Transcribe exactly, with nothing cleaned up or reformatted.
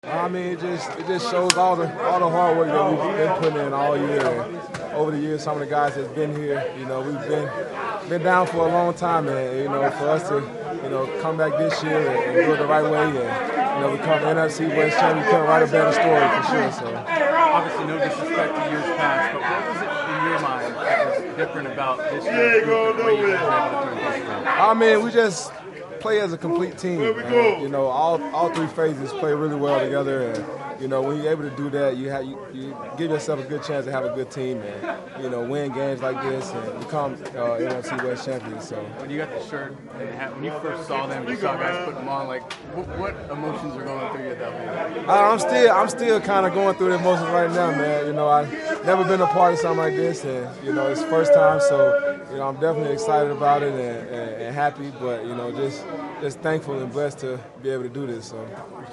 I mean, it just it just shows all the all the hard work that we've been putting in all year. And over the years, some of the guys that's been here, you know, we've been been down for a long time, and you know, for us to you know come back this year and, and do it the right way, and you know, become N F C West champion, we couldn't write a better story for sure. So obviously, no disrespect to years past, but what was it in your mind that was different about this year's group and the way you guys were able to turn things around? I mean, we just play as a complete team. Man. You know, all all three phases play really well together, and you know, when you're able to do that, you have you, you give yourself a good chance to have a good team and you know win games like this and become uh, N F C West champions. So when you got the shirt, when you first saw them, you saw guys put them on. Like, what, what emotions are going through you at that moment? Uh, I'm still I'm still kind of going through the emotions right now, man. You know, I've never been a part of something like this, and you know, it's first time, so you know, I'm definitely excited about it and, and, and happy, but you know, just just thankful and blessed to be able to do this. So.